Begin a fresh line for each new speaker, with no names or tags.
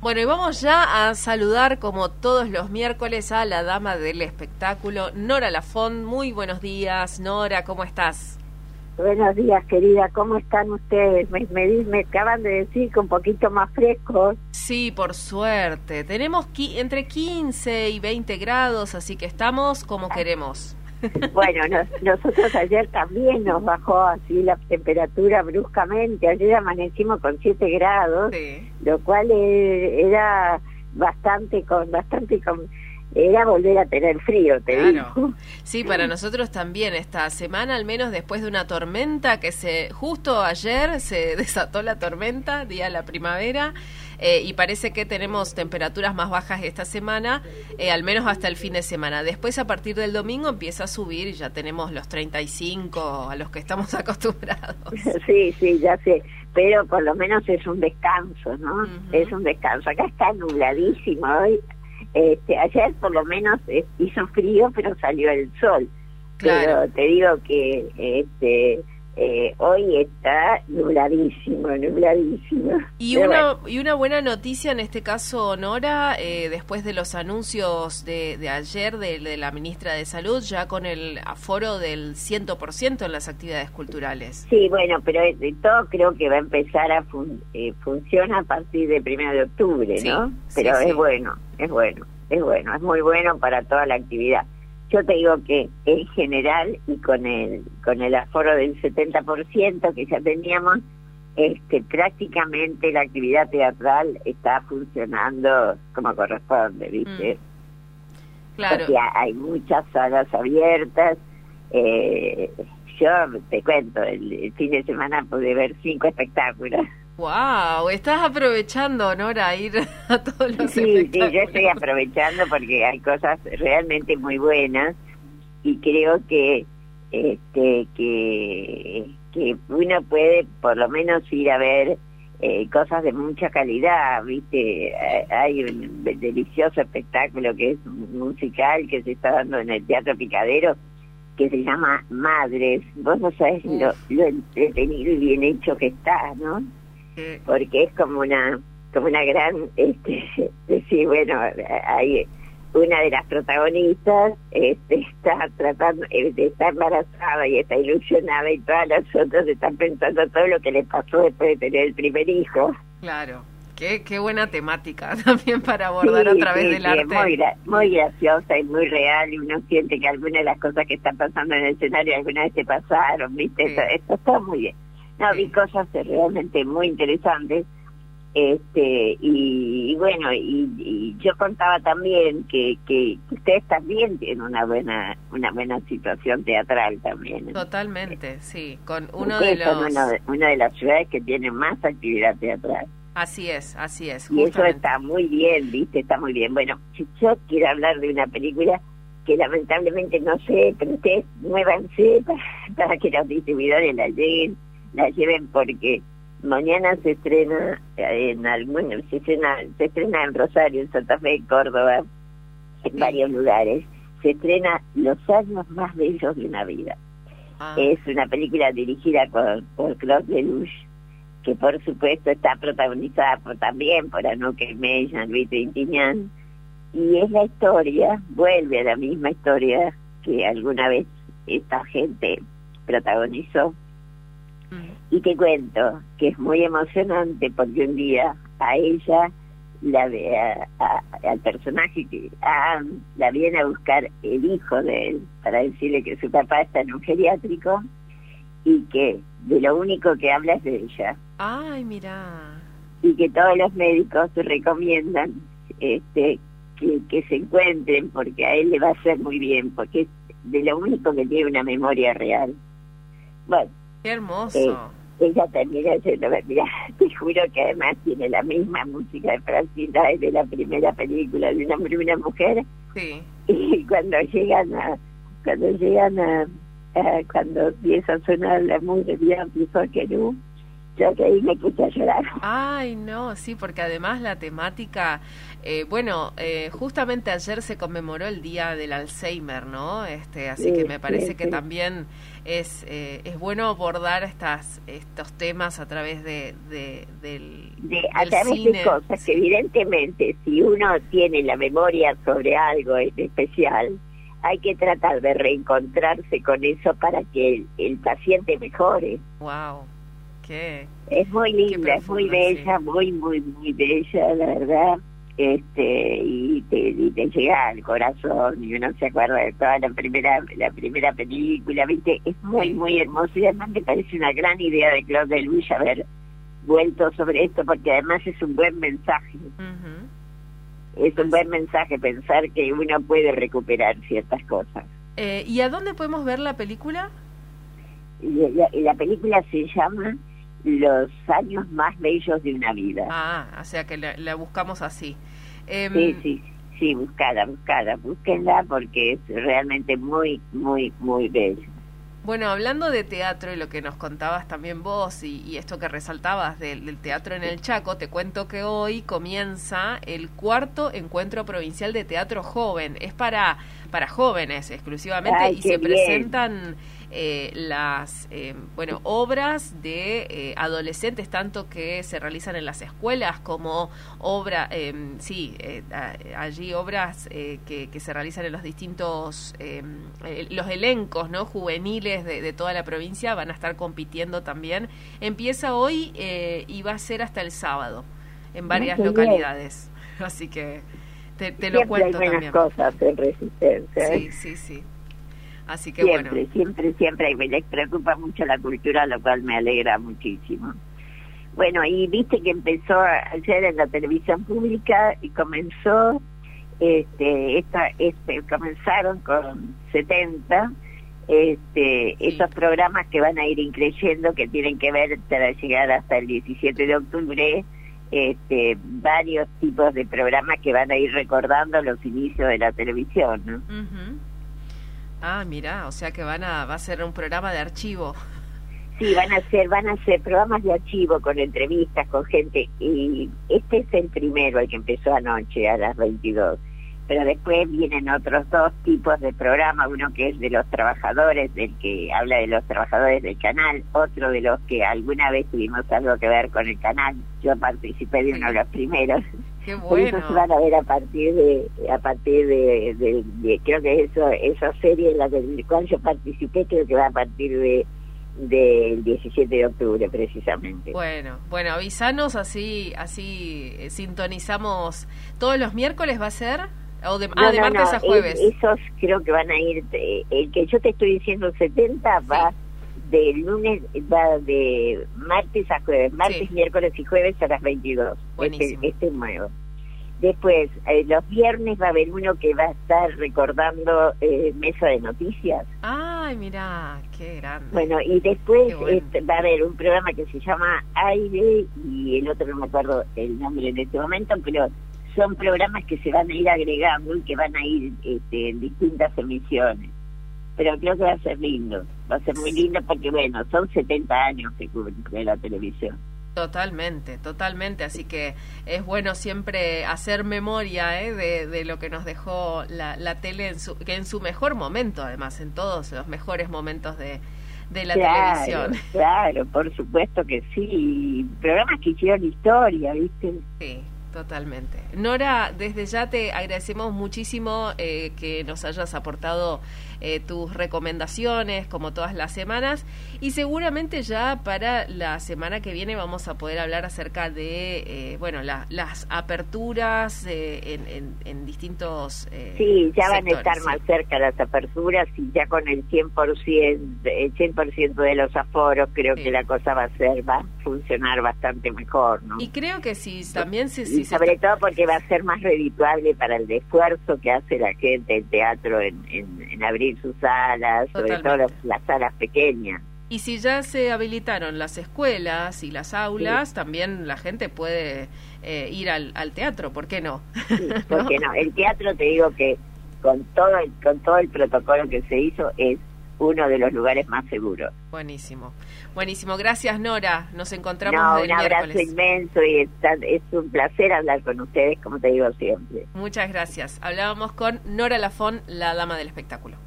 Bueno, y vamos ya a saludar como todos los miércoles a la dama del espectáculo, Nora Lafont. Muy buenos días, Nora, ¿cómo estás?
Buenos días, querida, ¿cómo están ustedes? Me acaban de decir que un poquito más frescos.
Sí, por suerte. Tenemos entre 15 y 20 grados, así que estamos como queremos.
Bueno, nosotros ayer también nos bajó así la temperatura bruscamente. Ayer amanecimos con 7 grados,
Sí.
Lo cual era era volver a tener frío, te digo.
Sí, para nosotros también esta semana, al menos después de una tormenta justo ayer se desató la tormenta, día de la primavera, y parece que tenemos temperaturas más bajas esta semana, al menos hasta el fin de semana. Después, a partir del domingo, empieza a subir y ya tenemos los 35 a los que estamos acostumbrados.
Sí, ya sé, pero por lo menos es un descanso, ¿no?
Uh-huh.
Es un descanso. Acá está nubladísimo hoy. Ayer por lo menos hizo frío, pero salió el sol.
Claro.
Pero te digo que hoy está nubladísimo.
Y una buena noticia en este caso, Nora, después de los anuncios de ayer de la ministra de Salud, ya con el aforo del 100% en las actividades culturales.
Sí, bueno, pero todo creo que va a empezar a funcionar a partir del 1 de octubre,
Sí,
¿no? Pero
sí.
es muy bueno para toda la actividad. Yo te digo que en general y con el aforo del 70% que ya teníamos, prácticamente la actividad teatral está funcionando como corresponde, ¿viste?
Claro.
Porque hay muchas salas abiertas. Yo te cuento, el fin de semana pude ver 5 espectáculos.
Wow, estás aprovechando, Nora, ir a todos los espectáculos.
Sí, yo estoy aprovechando porque hay cosas realmente muy buenas y creo que uno puede por lo menos ir a ver cosas de mucha calidad, ¿viste? Hay un delicioso espectáculo que es un musical que se está dando en el Teatro Picadero que se llama Madres. Vos no sabés lo entretenido y bien hecho que está, ¿no? Porque es como una gran decir, bueno, hay una de las protagonistas está tratando está embarazada y está ilusionada y todas las otras están pensando todo lo que le pasó después de tener el primer hijo.
Claro, qué buena temática también para abordar a través del arte.
Muy graciosa y muy real, y uno siente que algunas de las cosas que están pasando en el escenario alguna vez te pasaron, ¿viste? Sí. Esto está muy bien. No, vi cosas realmente muy interesantes, y bueno, y yo contaba también que ustedes también tienen una buena situación teatral también.
Totalmente, sí, con
una de las ciudades que tiene más actividad teatral.
Así es.
Y eso está muy bien, ¿viste? Está muy bien. Bueno, yo quiero hablar de una película que lamentablemente no sé, pero ustedes muévanse para que los distribuidores la lleven porque mañana se estrena se estrena en Rosario, en Santa Fe, en Córdoba, en varios lugares. Se estrena Los años más bellos de una vida. Es una película dirigida por Claude Lelouch, que por supuesto está protagonizada también por Anouk Aimée, Jean-Louis Trintignant, y es la historia, vuelve a la misma historia que alguna vez esta gente protagonizó. Y te cuento que es muy emocionante porque un día a ella al personaje que la viene a buscar el hijo de él para decirle que su papá está en un geriátrico y que de lo único que habla es de ella.
Ay, mira.
Y que todos los médicos recomiendan que se encuentren porque a él le va a hacer muy bien, porque es de lo único que tiene una memoria real. Bueno.
Qué hermoso.
Ella termina diciendo, mira, te juro que además tiene la misma música de Francina de la primera película de Un hombre y una mujer.
Sí.
Y cuando empieza a sonar la música, empezó a querer, Yo que ahí me puse a llorar.
Ay, no, sí, porque además la temática, justamente ayer se conmemoró el Día del Alzheimer, ¿no? Así que me parece que también es bueno abordar estos temas a través del cine.
De cosas que evidentemente, si uno tiene la memoria sobre algo en especial, hay que tratar de reencontrarse con eso para que el paciente mejore.
Wow.
Es muy linda, es muy bella, sí. muy bella, la verdad, y te llega al corazón y uno se acuerda de toda la primera película, ¿viste? Es muy hermoso y además me parece una gran idea de Claude Lelouch haber vuelto sobre esto porque además es un buen mensaje. Es un buen mensaje pensar que uno puede recuperar ciertas cosas.
¿Y a dónde podemos ver la película?
La película se llama Los años más bellos de una vida.
Ah, o sea que la buscamos así.
Sí, búsquenla porque es realmente muy bella.
Bueno, hablando de teatro y lo que nos contabas también vos y esto que resaltabas del teatro en el Chaco, te cuento que hoy comienza el 4º Encuentro Provincial de Teatro Joven. Es para jóvenes exclusivamente y se presentan las obras de adolescentes, tanto que se realizan en las escuelas como allí obras que se realizan en los distintos los elencos, ¿no?, juveniles de toda la provincia van a estar compitiendo también. Empieza hoy y va a ser hasta el sábado en varias localidades, así que te lo cuento
hay
también.
Cosas en Resistencia.
Sí. Así que
siempre me preocupa mucho la cultura, lo cual me alegra muchísimo. Bueno, y viste que empezó ayer en la televisión pública y comenzó, comenzaron con 70, esos programas que van a ir increyendo, que tienen que ver para llegar hasta el 17 de octubre, varios tipos de programas que van a ir recordando los inicios de la televisión, ¿no?
Ah, mira, o sea que va a ser un programa de archivo.
Sí, van a ser programas de archivo con entrevistas con gente, y este es el primero, el que empezó anoche a las 22. Pero después vienen otros 2 tipos de programas, uno que es de los trabajadores, del que habla de los trabajadores del canal, otro de los que alguna vez tuvimos algo que ver con el canal. Yo participé de uno de los primeros.
Qué bueno.
Por eso se van a ver a partir de creo que esa serie en la cual yo participé, creo que va a partir del 17 de octubre precisamente.
Bueno, avísanos, así sintonizamos. ¿Todos los miércoles va a ser? De martes a jueves.
Esos creo que van a ir, el que yo te estoy diciendo 70 va de lunes, va de martes a jueves, miércoles y jueves a las 22. Este nuevo. Después, los viernes va a haber uno que va a estar recordando Mesa de Noticias.
Ay, mira, qué grande.
Bueno, y después va a haber un programa que se llama Aire, y el otro no me acuerdo el nombre en este momento, pero son programas que se van a ir agregando y que van a ir en distintas emisiones. Pero creo que va a ser lindo, va a ser muy lindo porque, bueno, son 70 años que cumple la televisión.
Totalmente, así que es bueno siempre hacer memoria de lo que nos dejó la tele en su mejor momento, además, en todos los mejores momentos de la televisión.
Claro, por supuesto que sí, programas que hicieron historia, ¿viste?
Sí. Totalmente. Nora, desde ya te agradecemos muchísimo que nos hayas aportado tus recomendaciones, como todas las semanas, y seguramente ya para la semana que viene vamos a poder hablar acerca de las aperturas en distintos
sí, ya
sectores,
van a estar más cerca las aperturas, y ya con el 100% de los aforos creo que la cosa va a funcionar bastante mejor, ¿no?
Y creo que también
sobre todo porque va a ser más redituable para el esfuerzo que hace la gente del teatro en abrir sus salas, sobre todo las salas pequeñas.
Y si ya se habilitaron las escuelas y las aulas, también la gente puede ir al teatro, ¿por qué no?
Sí, ¿por qué no? El teatro, te digo que con todo el protocolo que se hizo, es uno de los lugares más seguros.
Buenísimo. Buenísimo. Gracias, Nora. Nos encontramos el
un abrazo
miércoles.
inmenso y es un placer hablar con ustedes, como te digo siempre.
Muchas gracias. Hablábamos con Nora Lafón, la dama del espectáculo.